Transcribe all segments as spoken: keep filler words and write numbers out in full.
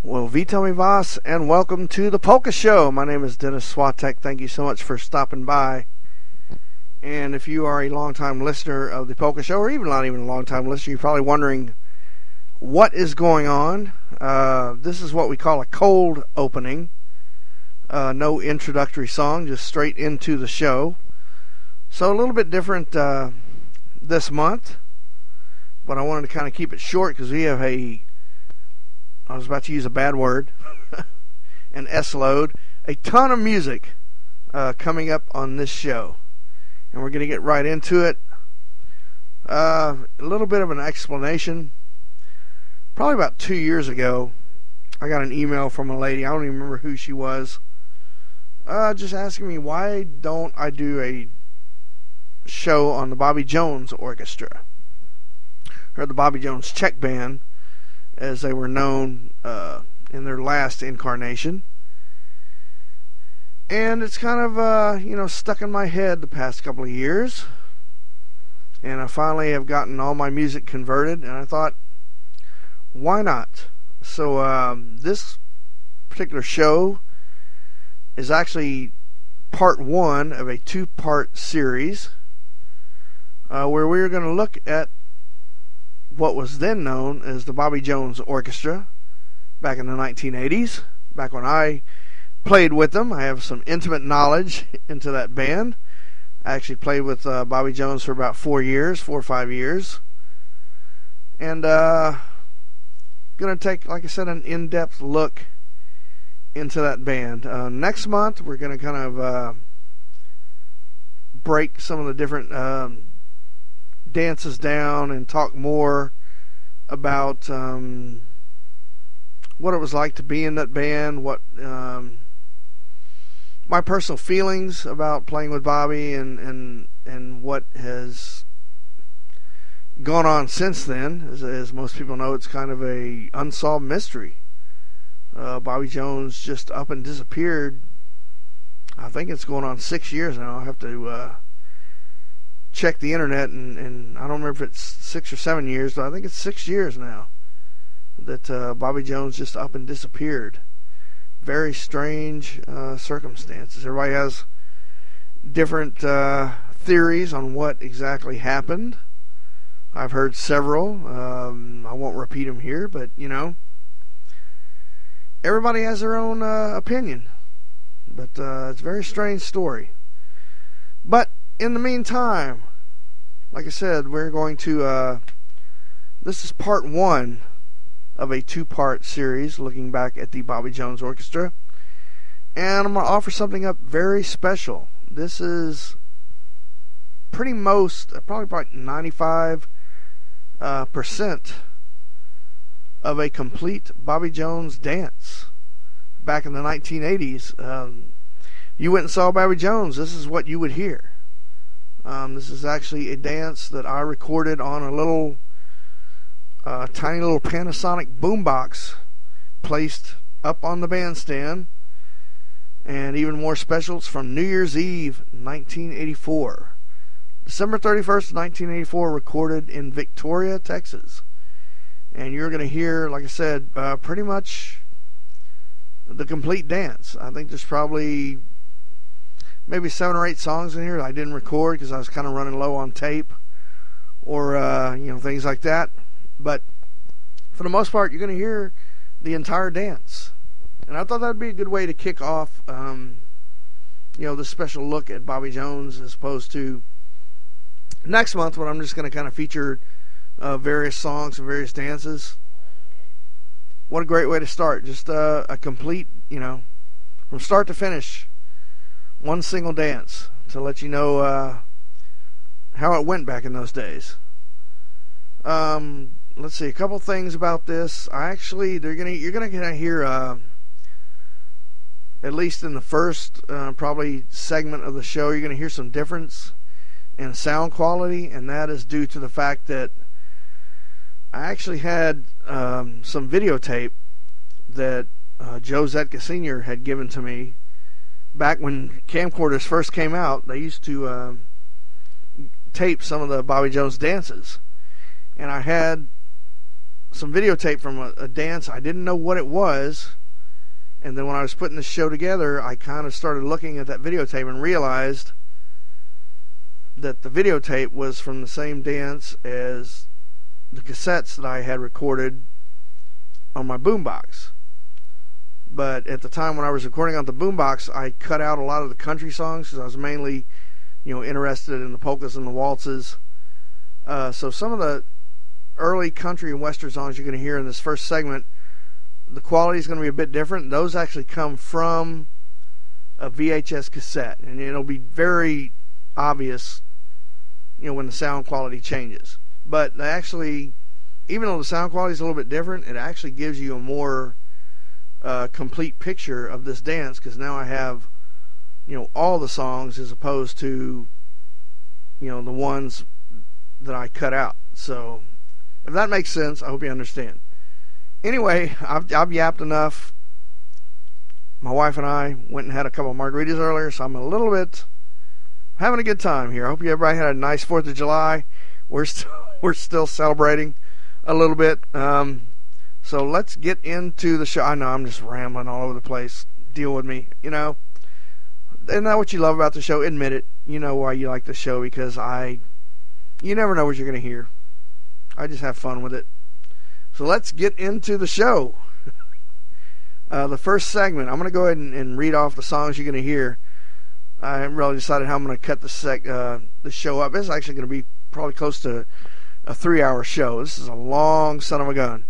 Well, Vito mi vas, and welcome to the Polka Show. My name is Dennis Swatek. Thank you so much for stopping by. And if you are a long-time listener of the Polka Show, or even not even a long-time listener, you're probably wondering what is going on. Uh, this is what we call a cold opening. Uh, no introductory song, just straight into the show. So a little bit different uh, this month, but I wanted to kind of keep it short because we have a I was about to use a bad word, an S-load, a ton of music uh, coming up on this show. And we're going to get right into it. Uh, a little bit of an explanation. Probably about two years ago, I got an email from a lady, I don't even remember who she was, uh, just asking me why don't I do a show on the Bobby Jones Orchestra, or the Bobby Jones Czech Band, as they were known uh, in their last incarnation. And it's kind of, uh, you know, stuck in my head the past couple of years. And I finally have gotten all my music converted, and I thought, why not? So um, this particular show is actually part one of a two-part series uh, where we're going to look at what was then known as the Bobby Jones Orchestra back in the nineteen eighties, back when I played with them. I have some intimate knowledge into that band. I actually played with uh, Bobby Jones for about four years, four or five years. And uh, going to take, like I said, an in-depth look into that band. Uh, next month, we're going to kind of uh, break some of the different um, dances down and talk more about um, what it was like to be in that band, what um, my personal feelings about playing with Bobby, and, and and what has gone on since then. As, as most people know, it's kind of a unsolved mystery. Uh, Bobby Jones just up and disappeared. I think it's going on six years now. I have to uh, check the internet, and, and I don't remember if it's six or seven years, but I think it's six years now that uh, Bobby Jones just up and disappeared. Very strange uh, circumstances. Everybody has different uh, theories on what exactly happened. I've heard several. Um, I won't repeat them here, but you know, everybody has their own uh, opinion. But uh, it's a very strange story. But in the meantime, like I said, we're going to, uh, this is part one of a two-part series looking back at the Bobby Jones Orchestra. And I'm going to offer something up very special. This is pretty most, probably about ninety-five uh, percent of a complete Bobby Jones dance. Back in the nineteen eighties, um, you went and saw Bobby Jones, this is what you would hear. Um, this is actually a dance that I recorded on a little, uh, tiny little Panasonic boombox placed up on the bandstand. And even more special, it's from New Year's Eve, nineteen eighty-four. December thirty-first, nineteen eighty-four, recorded in Victoria, Texas. And you're going to hear, like I said, uh, pretty much the complete dance. I think there's probably maybe seven or eight songs in here that I didn't record because I was kind of running low on tape, or uh, you know, things like that. But for the most part, you're going to hear the entire dance, and I thought that'd be a good way to kick off, um, you know, this special look at Bobby Jones, as opposed to next month when I'm just going to kind of feature uh, various songs and various dances. What a great way to start! Just uh, a complete, you know, from start to finish, one single dance to let you know uh, how it went back in those days. Um, let's see, a couple things about this. I actually, they're gonna, you're gonna gonna hear, uh, at least in the first uh, probably segment of the show, you're gonna hear some difference in sound quality, and that is due to the fact that I actually had um, some videotape that uh, Joe Zetka Senior had given to me back when camcorders first came out. They used to uh, tape some of the Bobby Jones dances, and I had some videotape from a, a dance. I didn't know what it was. And then when I was putting this show together, I kind of started looking at that videotape and realized that the videotape was from the same dance as the cassettes that I had recorded on my boombox. But at the time when I was recording on the boombox, I cut out a lot of the country songs because I was mainly, you know, interested in the polkas and the waltzes. Uh, so some of the early country and western songs you're going to hear in this first segment, the quality is going to be a bit different. Those actually come from a V H S cassette, and it'll be very obvious, you know, when the sound quality changes. But they actually, even though the sound quality is a little bit different, it actually gives you a more uh, complete picture of this dance, because now I have, you know, all the songs as opposed to, you know, the ones that I cut out. So if that makes sense, I hope you understand. Anyway, I've, I've yapped enough. My wife and I went and had a couple of margaritas earlier, so I'm a little bit having a good time here. I hope you everybody had a nice fourth of July. We're still we're still celebrating a little bit. Um, so let's get into the show. I know I'm just rambling all over the place. Deal with me, you know. Isn't that what you love about the show? Admit it. You know why you like the show, because I, you never know what you're going to hear. I just have fun with it. So let's get into the show. uh, the first segment, I'm going to go ahead and, and read off the songs you're going to hear. I haven't really decided how I'm going to cut the sec, uh, the show up. It's actually going to be probably close to a three-hour show. This is a long son of a gun.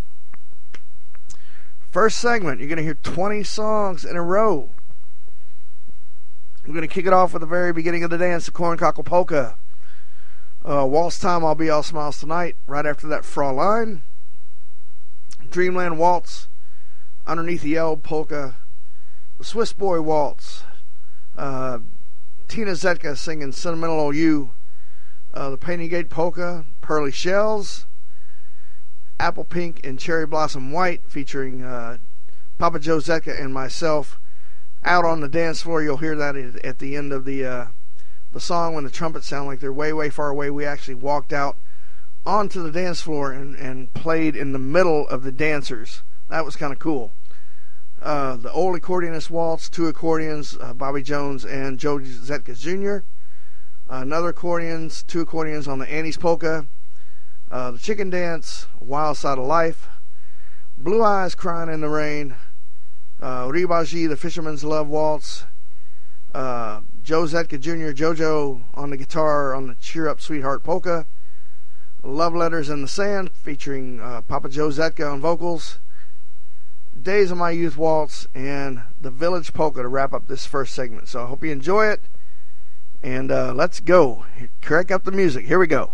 First segment, you're going to hear twenty songs in a row. We're going to kick it off with the very beginning of the dance, the Corncockle Polka. Uh, Waltz Time, I'll Be All Smiles Tonight. Right after that, Fraulein. Dreamland Waltz. Underneath the Yellow Polka. The Swiss Boy Waltz. Uh, Tina Zetka singing Sentimental O U. Uh, the Painting Gate Polka. Pearly Shells. Apple Pink and Cherry Blossom White, featuring uh, Papa Joe Zetka and myself. Out on the dance floor, you'll hear that at the end of the uh, the song when the trumpets sound like they're way, way far away. We actually walked out onto the dance floor and, and played in the middle of the dancers. That was kind of cool. Uh, the Old Accordionist Waltz, two accordions, uh, Bobby Jones and Joe Zetka Junior Uh, another accordions, two accordions on the Annie's Polka. Uh, the Chicken Dance, Wild Side of Life. Blue Eyes Crying in the Rain. Uh, Ribaji, the Fisherman's Love Waltz. Uh, Joe Zetka Junior, JoJo on the guitar on the Cheer Up Sweetheart Polka. Love Letters in the Sand, featuring uh, Papa Joe Zetka on vocals. Days of My Youth Waltz, and the Village Polka to wrap up this first segment. So I hope you enjoy it, and uh, let's go. Crank up the music. Here we go.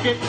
like it.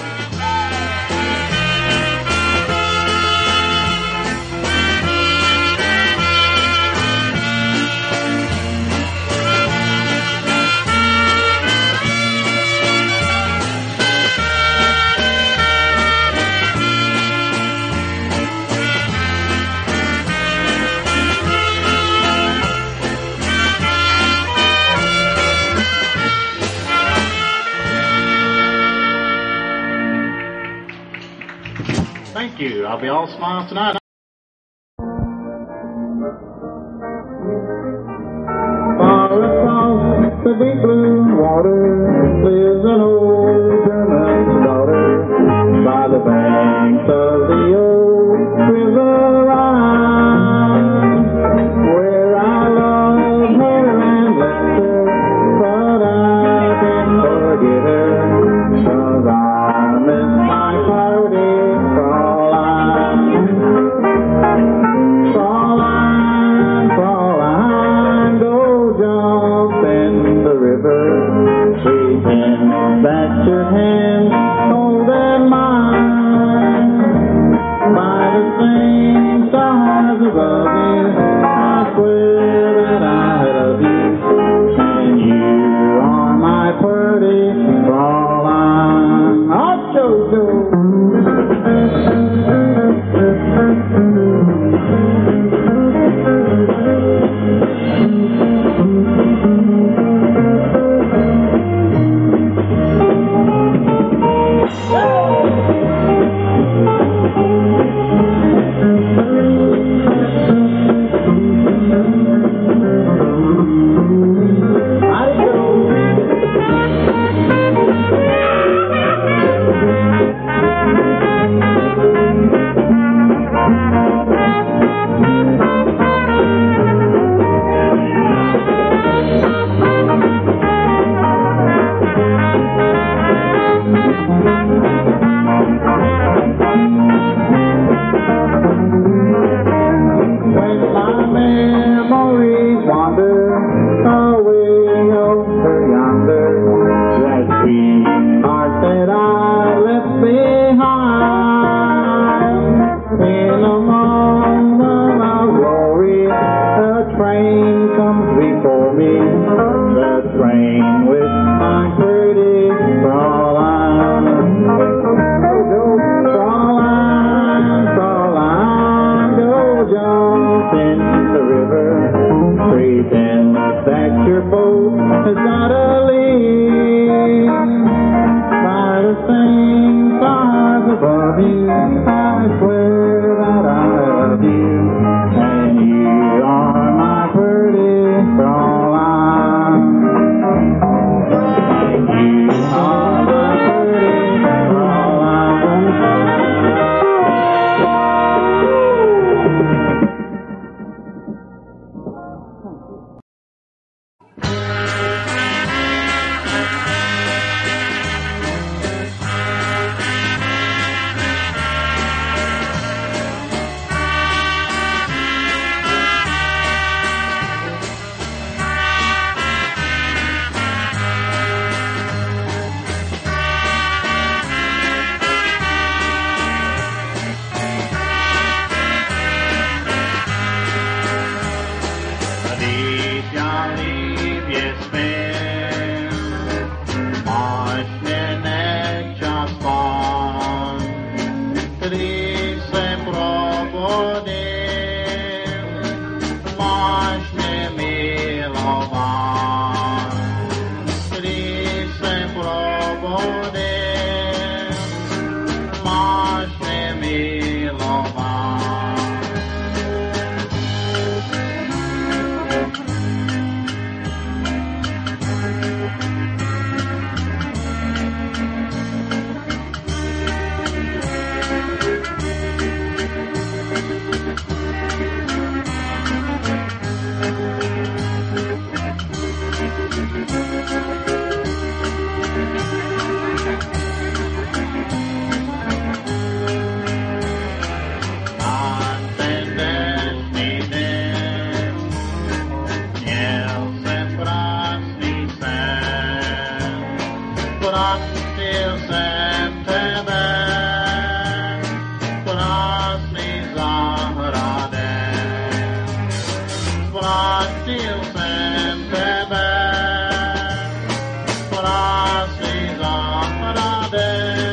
Thank you. I'll be all smiles tonight. Far across the deep blue water lives an old German daughter by the banks of the old river Rhine, where I love her and left her, but I can't forget her, 'cause I miss my party. Fraulein, Fraulein, go jump in the river, pretend that your hand's holding mine. By the same stars above you, I swear that I love you, and you are my pretty Fraulein. Oh, Jojo. but I still stand there back. But I see the day.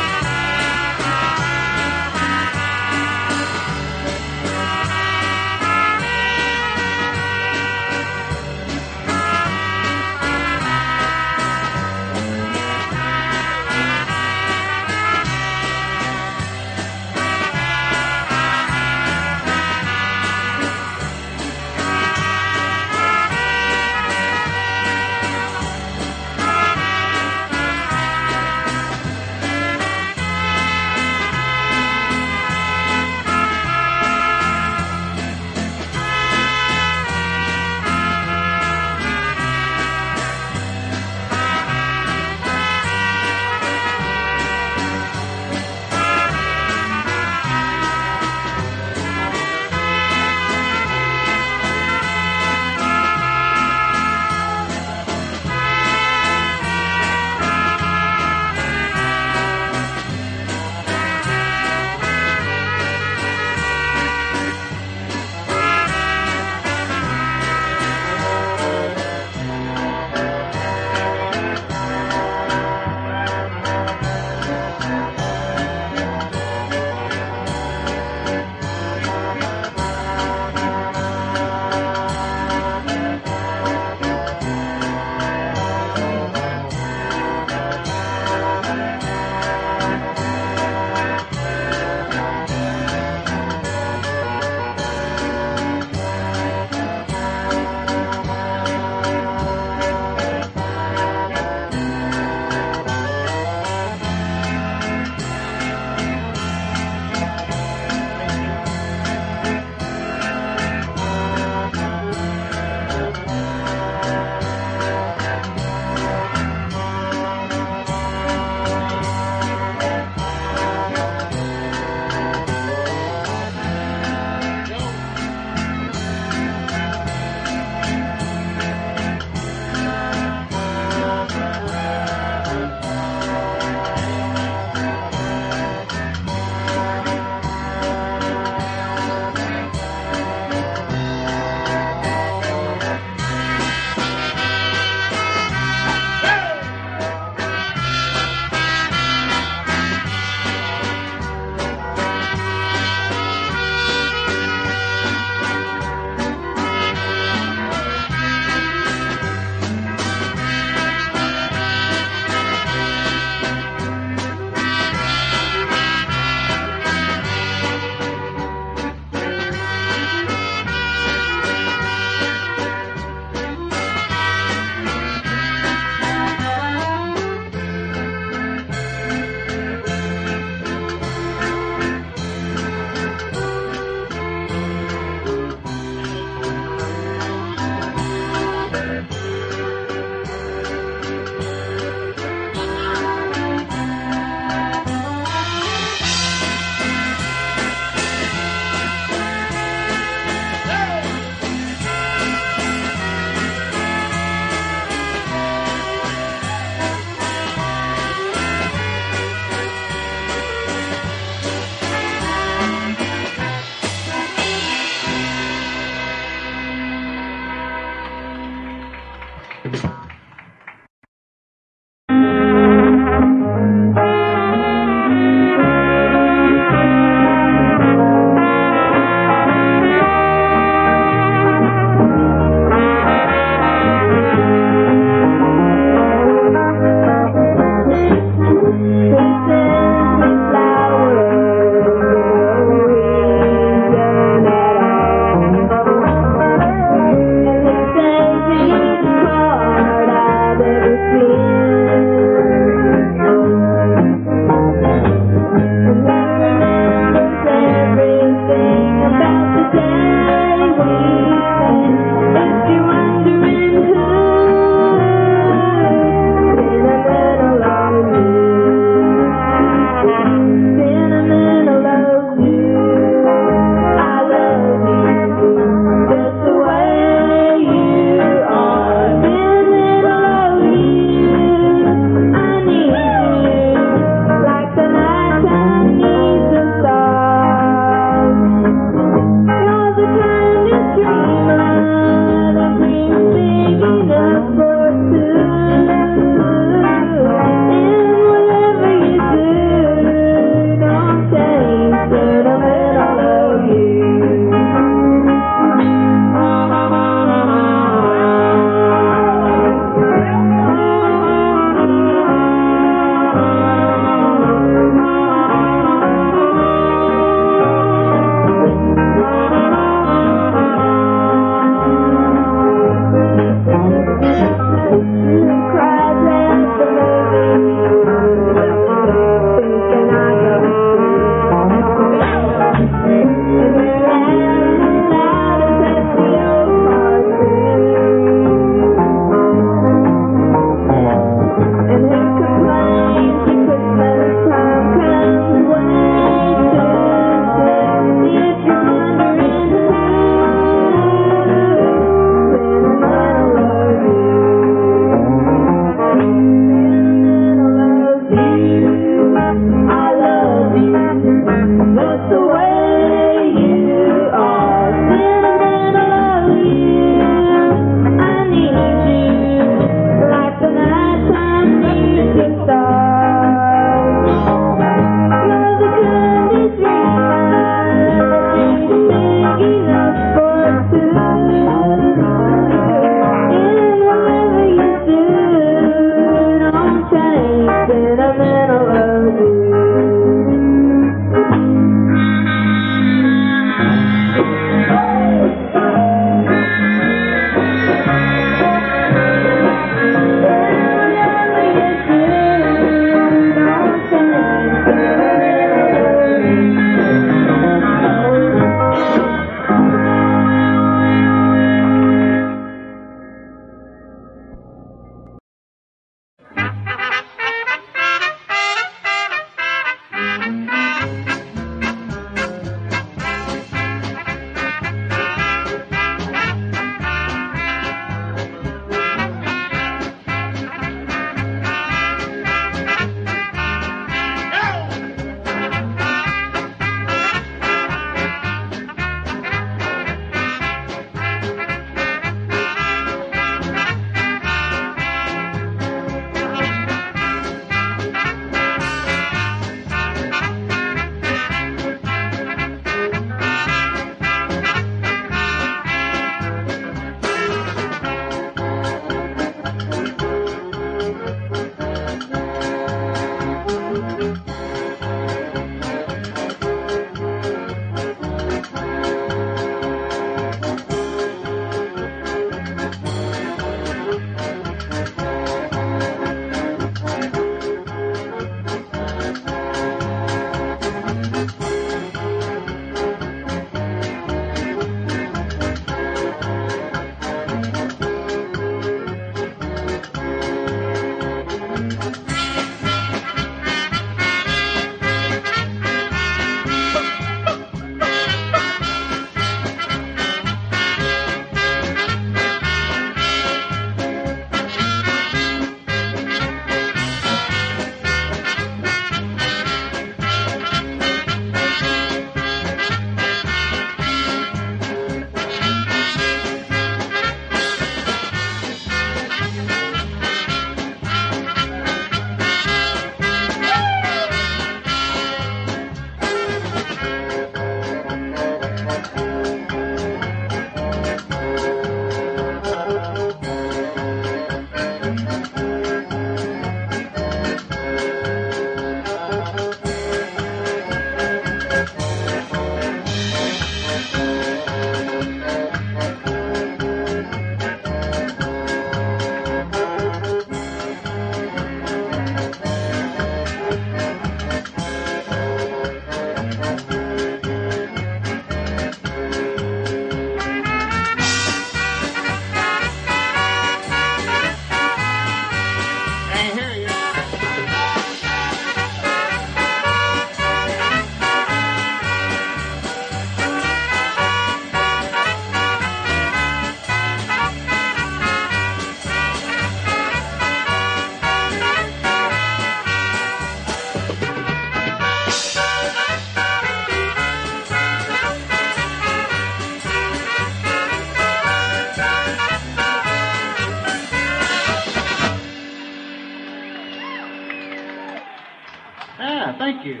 Thank you.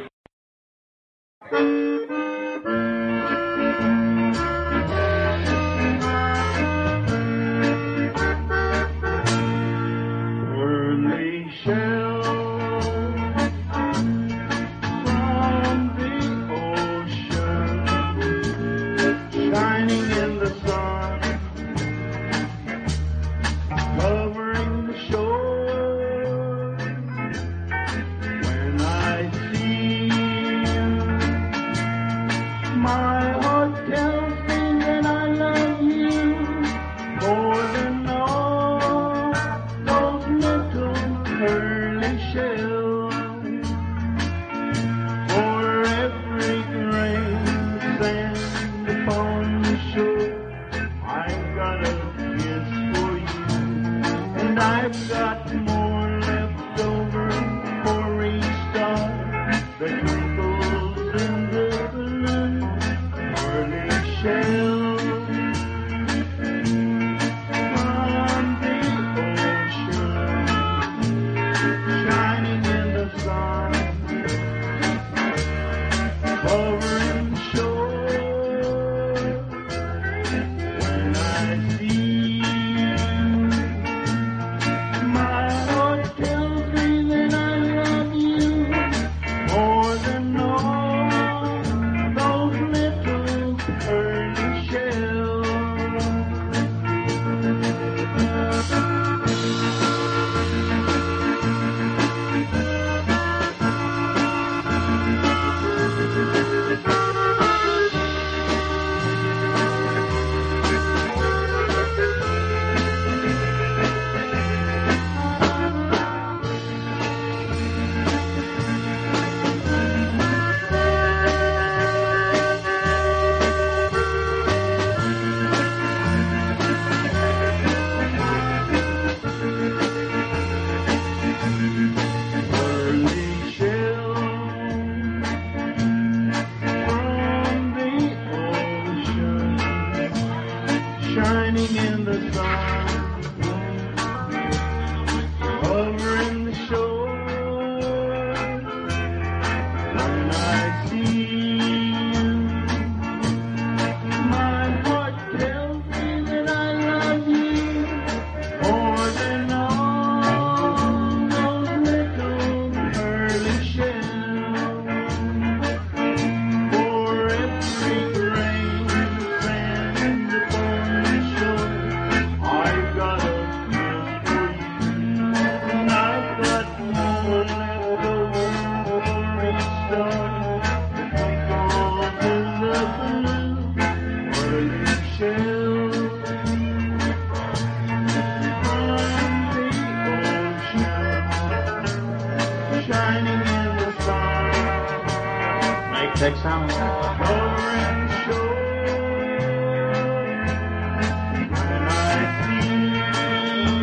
Early shell shell. For every grain of sand upon the shore, I've got a kiss for you, and I've got more left over for each star that twinkles in the blue pearly shell. From the ocean, shining in the sun, covering the shore. When I see you, my heart tells me that I love you more than all those little pearly shells. Pearly shell from the ocean, shining in the sun, covering the shore. When I see you, my heart tells me that I love you more than all those little pearly shells. For every grain of sand upon the shore, I've got a kiss for you, and I've got more left over for each star that twinkles in the blue pearly shell. From the ocean, shining in the sun, Make that sound. covering the shore. When I see you,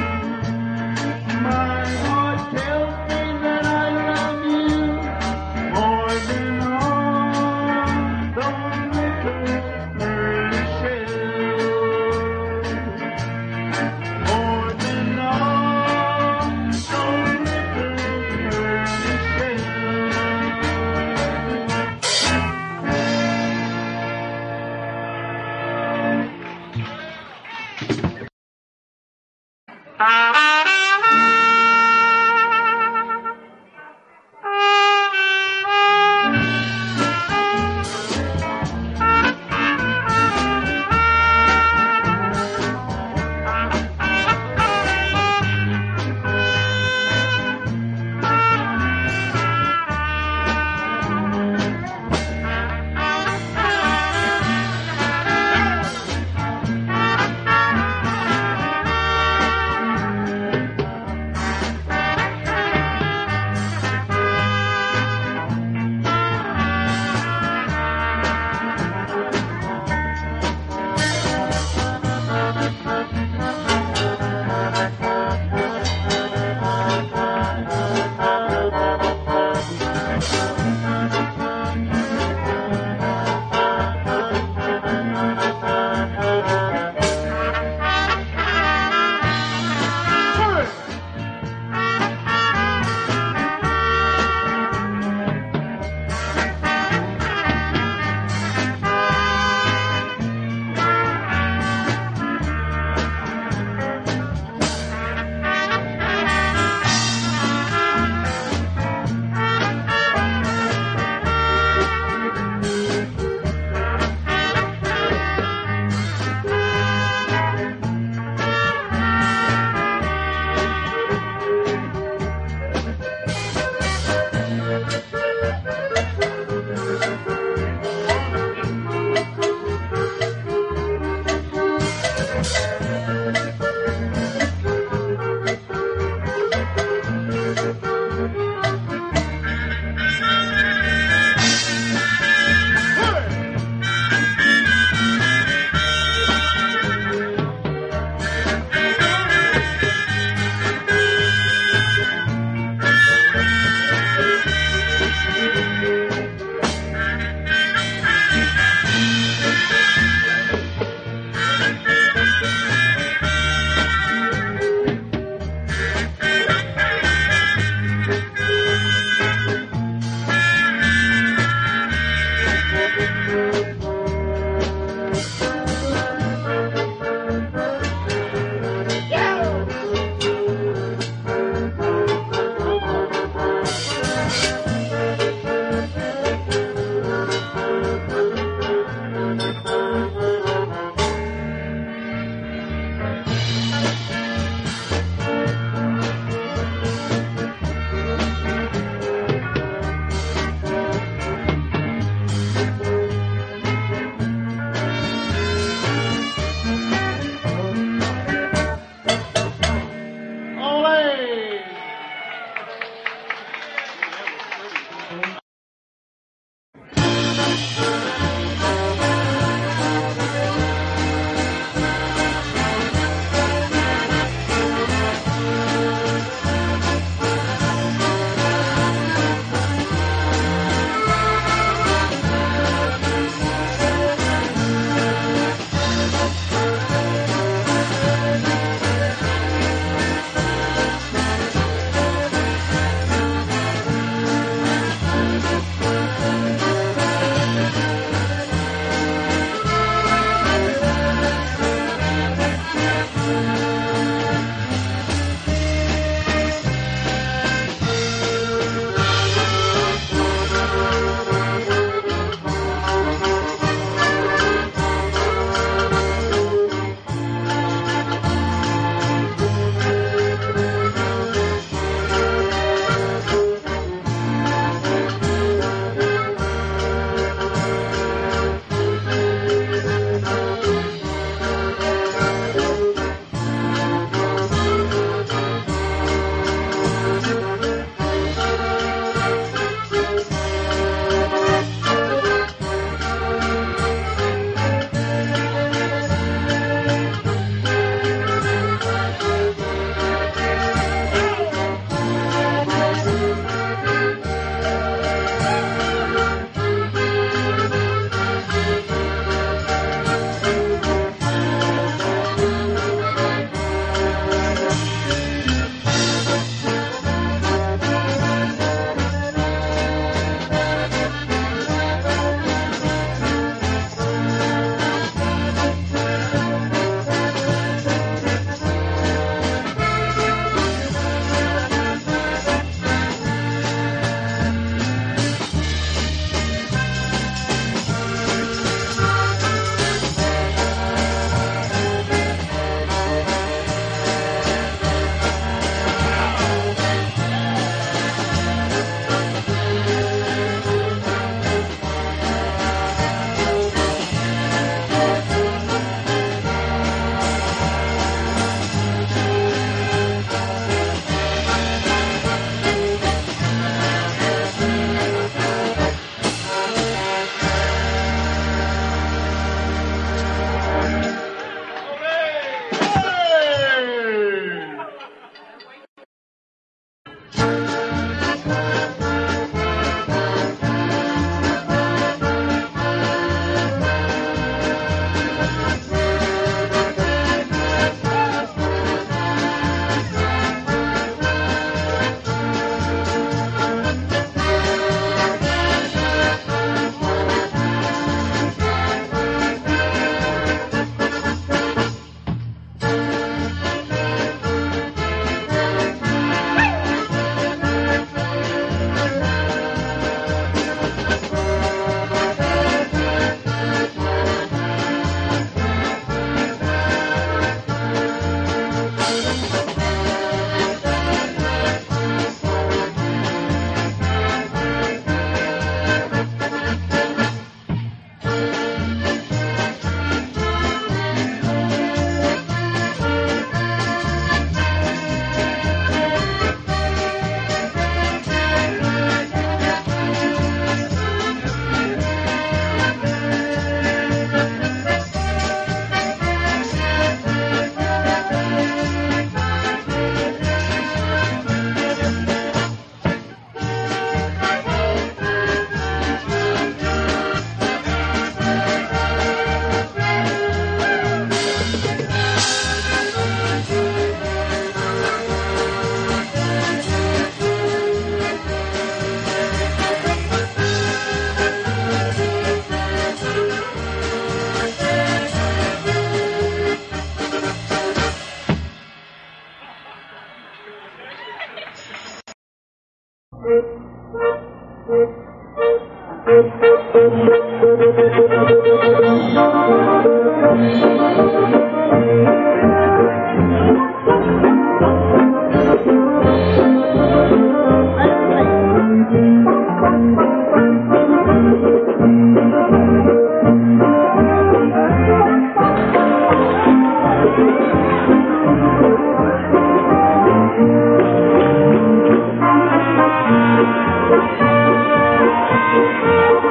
my heart tells me that I love you more than all those little pearly shells. More than all those little pearly shells.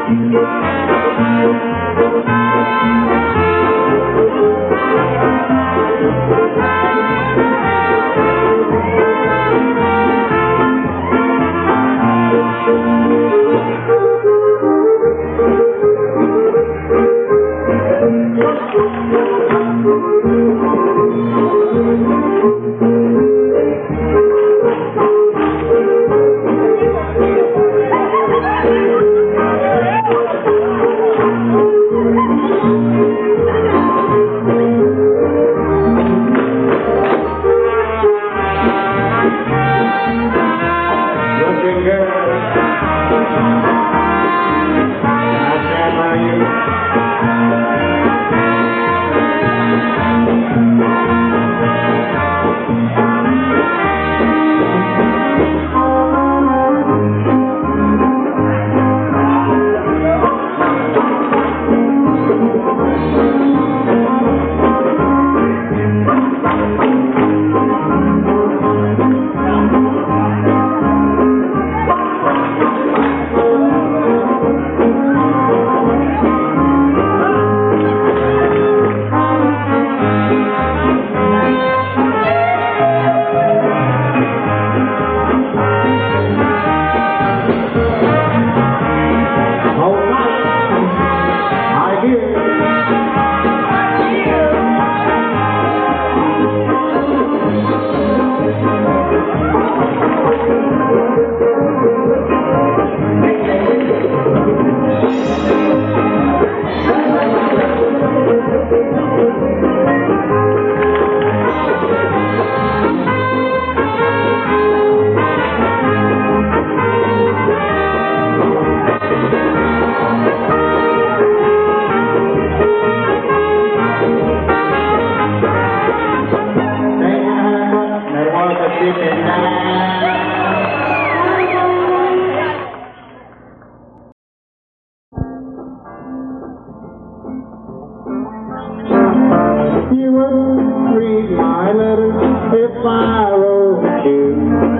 You wouldn't read my letters if I wrote you.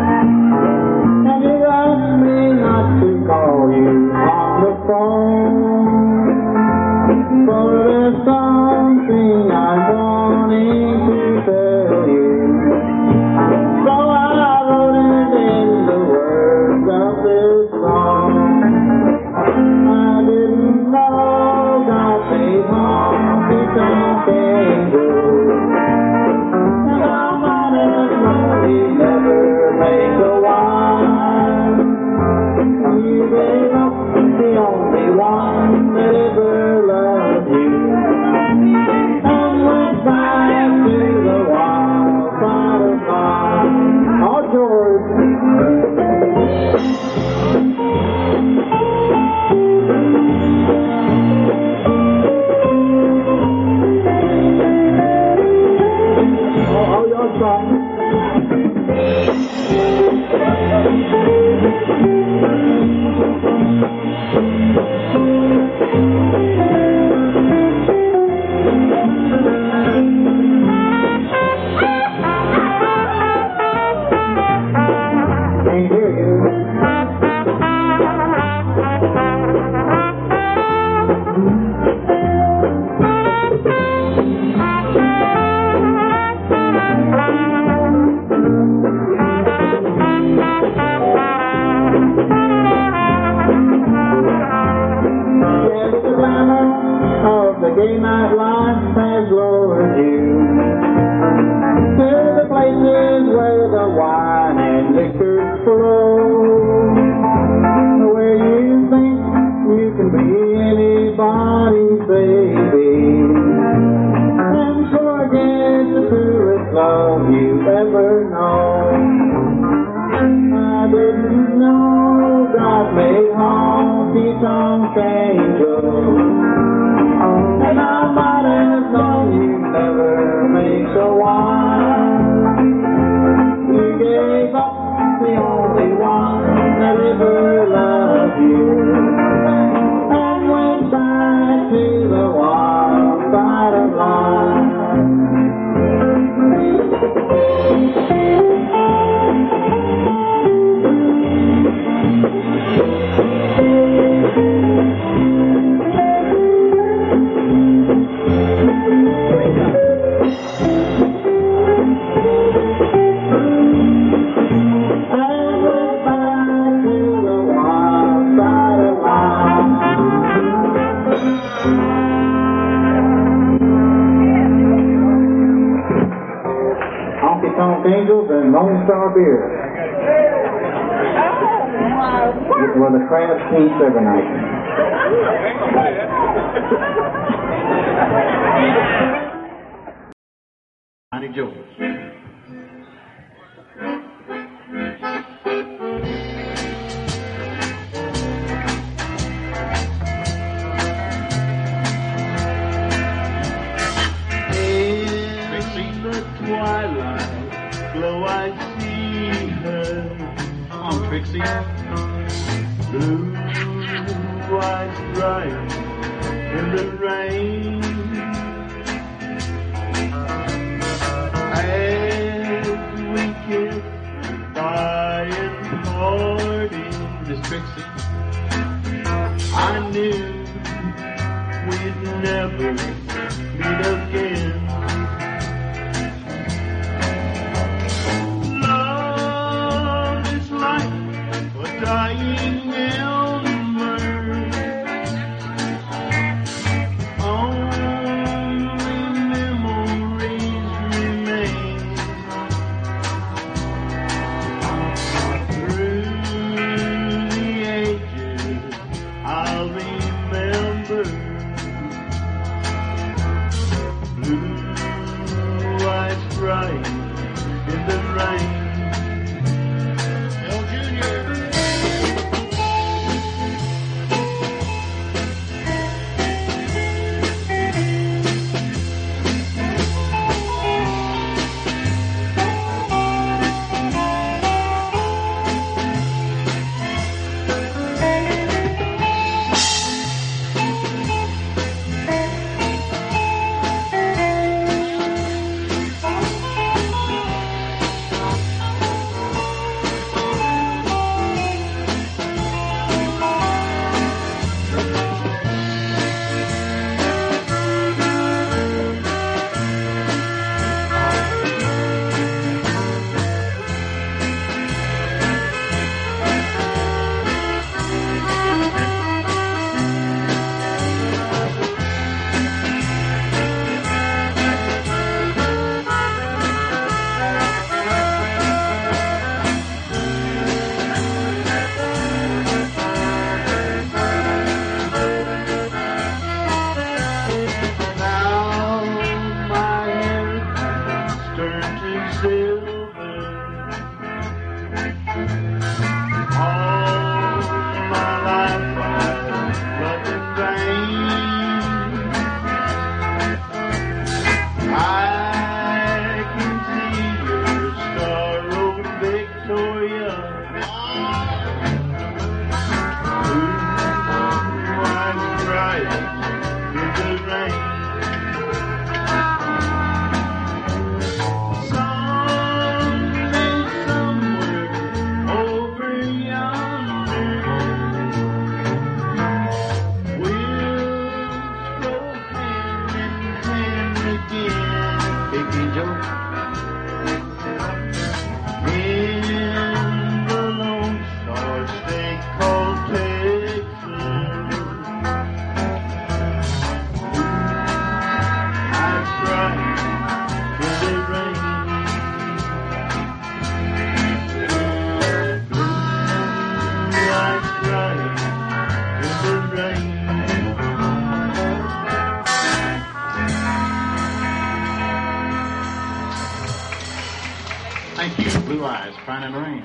And you asked me not to call you on the phone. For there's something I'm wanting to tell you. So I wrote it in the words of this song. I didn't know God made honky tonk angels. And I might have known he'd never make a wife. You gave up the only one that ever loved you, and went back to the wild side of mine. Oh, George. Oh, your song. Can't hear you. Yes, the glamour of the gay night life has lured you to the places where the wine and liquor flow, where you think you can be anybody's baby and forget the truest love you ever known. I didn't know God made honky tonk angels, and I might have known you never make a wife. You gave up the only one that ever loved you, and went back to the wild side of life. Angels and Lone Star Beer. Where the crabs feast every night. Mighty Joe. In the twilight glow I see her. Come on, Trixie. Blue eyes bright in the rain. As we kiss by and parting, Miss Trixie. I knew we'd never meet again. Love is like a dying ember. Only memories remain. Through the ages, I'll remember. Blue eyes bright in the rain. Bill Junior Now my hair turned to silver. All my life I've loved in vain. I can see your star-road Victoria. Blue eyes bright in the rain. Someday, somewhere over yonder, we'll go hand in hand again. Biggie Joe. In the Lone Star State called Texas. Eyes bright in the rain. Blue eyes bright in the rain. Thank you, Blue Eyes, Crying in the Rain.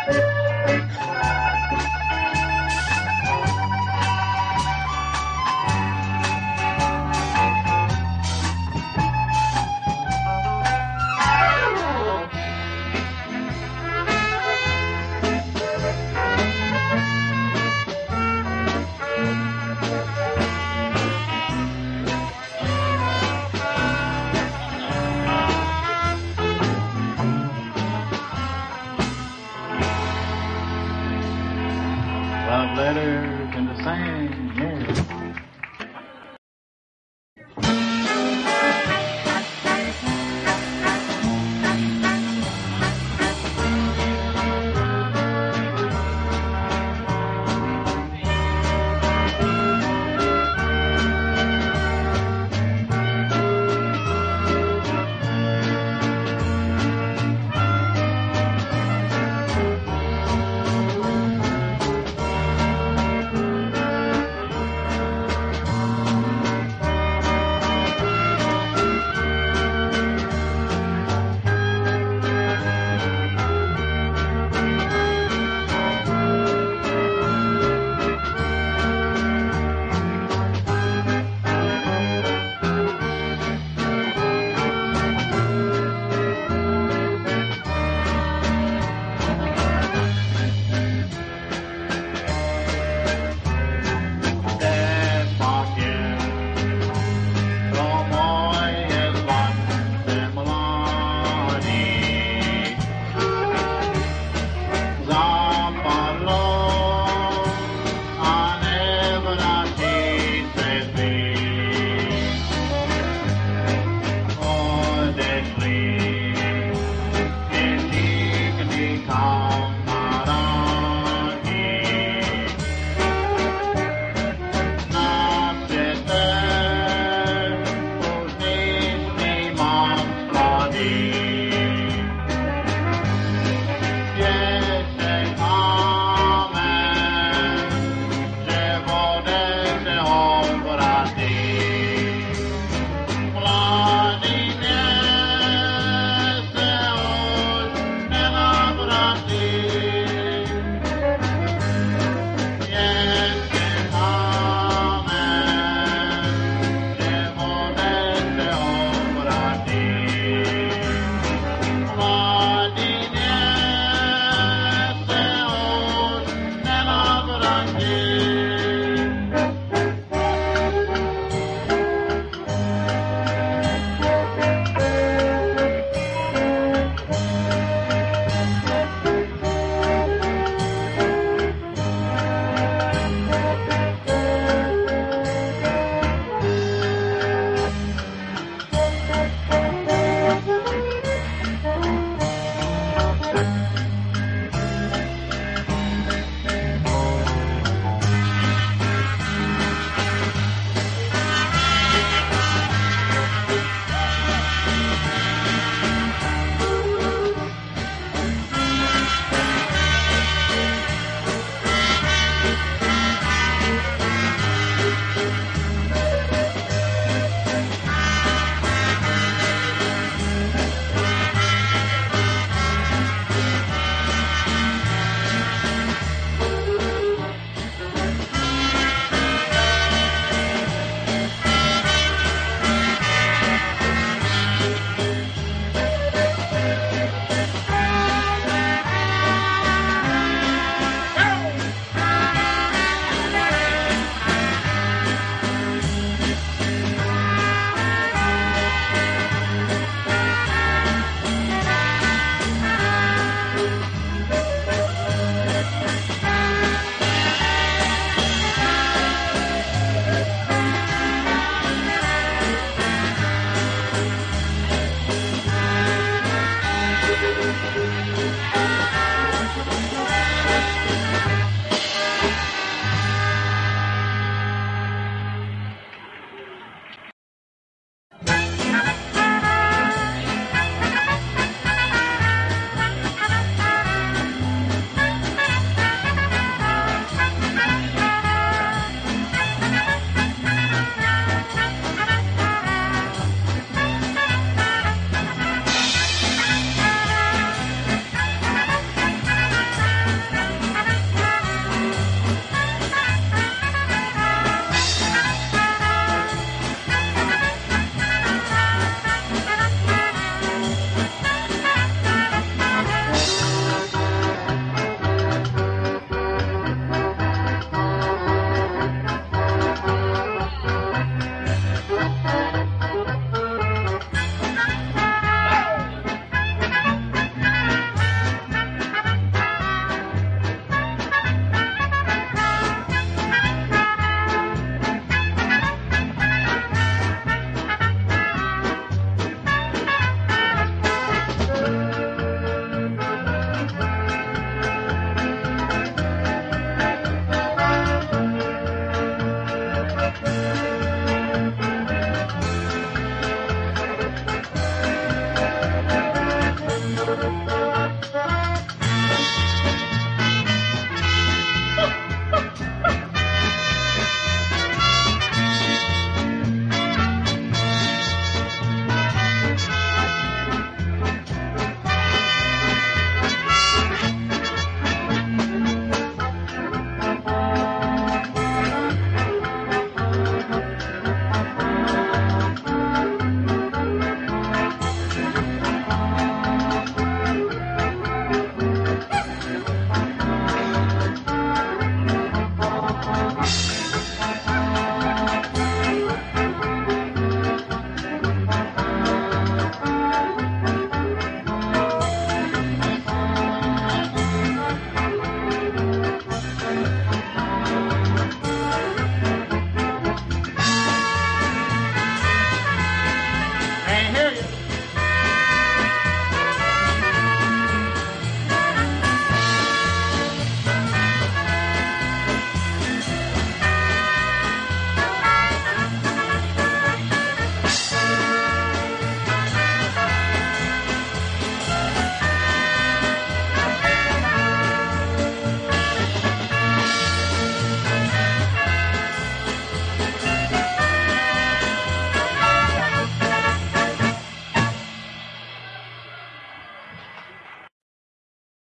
Love letters in the sand, yeah.